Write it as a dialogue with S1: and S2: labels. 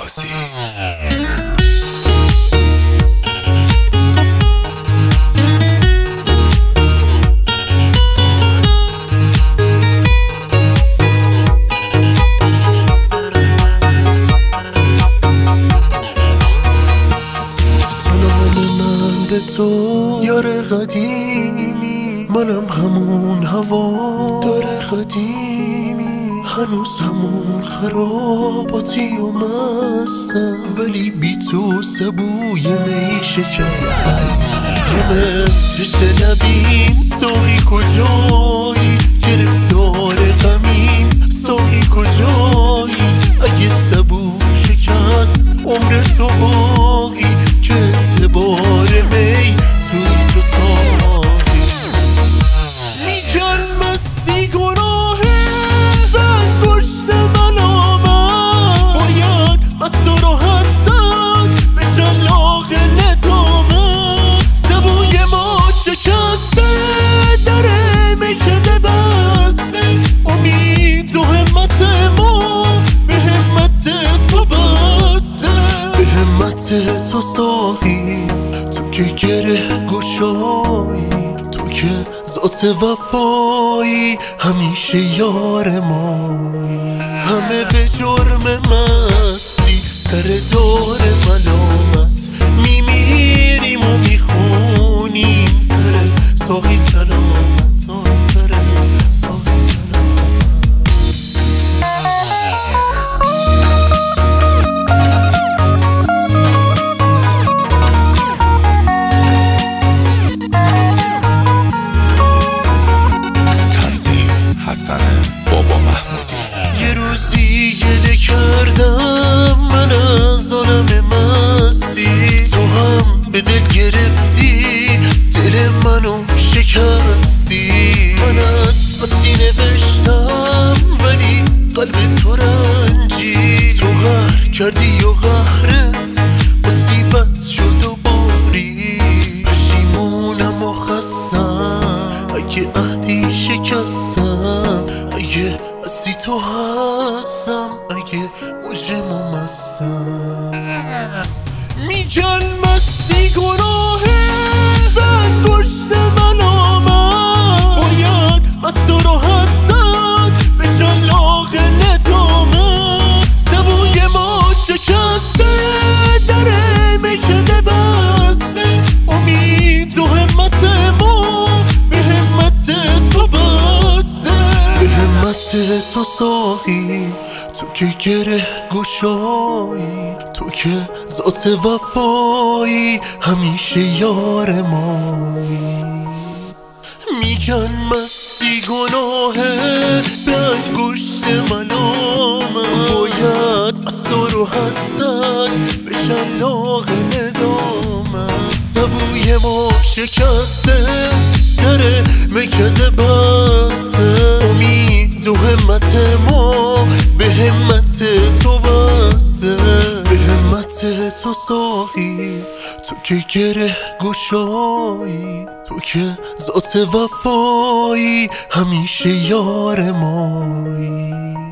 S1: عباسی.
S2: به تو یار قدیمی، منم همون هوادار قدیمی، هنوز همون خراباتی و مستم، ولی بی تو سبوی می شکستم. همه پشت لبیم ساقی کجایی، گرفتار غمیم ساقی کجایی، اگه سبو شکست عمر تو باقی، که اعتبار می توی تو ساقی. میگن مستی گناهه به انگشت من آمد، باید مست و راحت زد بشن لاغ ندامت، سبوی ما شکسته در میکده بسته، امید و همت ما به همت تو بسته، به همت تو ساقی، تو که گره گشایی، تو که ذات وفایی، همیشه یار مایی. همه به جرم مستی سر دار ملامت میمیریم و میخونیم، سر ساقی سلامت، سر ساقی سلامت.
S1: حسن بابا محمودی.
S2: یه روزی گله کردم من از عالم مستی، تو هم به دل گرفتی دل منو شکستی. من از بسی نوشتم ولی قلب تو رنجی، تو قهر کردی و قهرت مصیبت شد و باری، پشیمونم و خستم اگه عهدی شکستم، اگه بسی تو هستم، اگه مجرم و مستم. میگن مستی گناهه به انگشت من آمد، باید مست و راحت زد بشن لاغ ندامت، سبوی ما شکسته در میکده بسته، امید و همت ما به همت تو بسته، به همت تو ساقی، تو که گره گشایی، تو که ذات وفایی، همیشه یار مایی. میگن مستی گناهه به انگشت ملامت، باید مست و راحت زد بشن لاغ ندامت، سبوی ما شکسته در میکده بسته، امید و همت ما به همت تو بسته، به همت تو ساقی، تو که گره گشایی، تو که ذات وفایی، همیشه یار مایی.